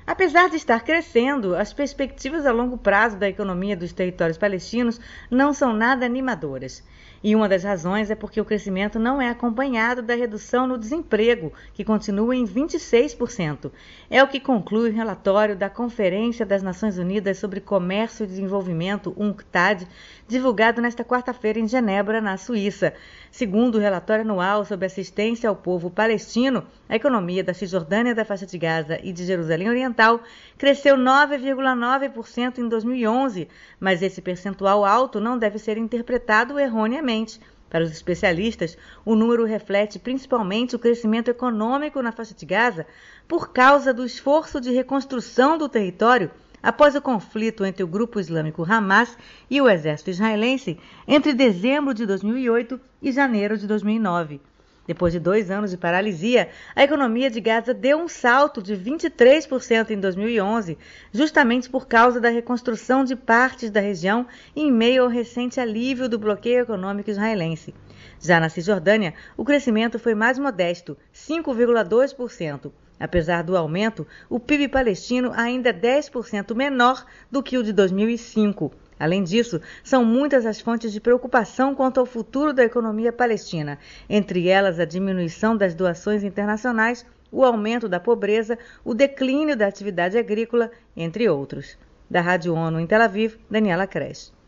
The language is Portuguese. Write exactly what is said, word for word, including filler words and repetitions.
Apesar de estar crescendo, as perspectivas a longo prazo da economia dos territórios palestinos não são nada animadoras. E uma das razões é porque o crescimento não é acompanhado da redução no desemprego, que continua em vinte e seis por cento. É o que conclui o relatório da Conferência das Nações Unidas sobre Comércio e Desenvolvimento, UNCTAD, divulgado nesta quarta-feira em Genebra, na Suíça. Segundo o relatório anual sobre assistência ao povo palestino, a economia da Cisjordânia, da faixa de Gaza e de Jerusalém Oriental cresceu nove vírgula nove por cento em dois mil e onze, mas esse percentual alto não deve ser interpretado erroneamente. Para os especialistas, o número reflete principalmente o crescimento econômico na faixa de Gaza por causa do esforço de reconstrução do território após o conflito entre o grupo islâmico Hamas e o exército israelense entre dezembro de dois mil e oito e janeiro de dois mil e nove. Depois de dois anos de paralisia, a economia de Gaza deu um salto de vinte e três por cento em dois mil e onze, justamente por causa da reconstrução de partes da região em meio ao recente alívio do bloqueio econômico israelense. Já na Cisjordânia, o crescimento foi mais modesto, cinco vírgula dois por cento. Apesar do aumento, o P I B palestino ainda é dez por cento menor do que o de dois mil e cinco. Além disso, são muitas as fontes de preocupação quanto ao futuro da economia palestina, entre elas a diminuição das doações internacionais, o aumento da pobreza, o declínio da atividade agrícola, entre outros. Da Rádio ONU em Tel Aviv, Daniela Cres.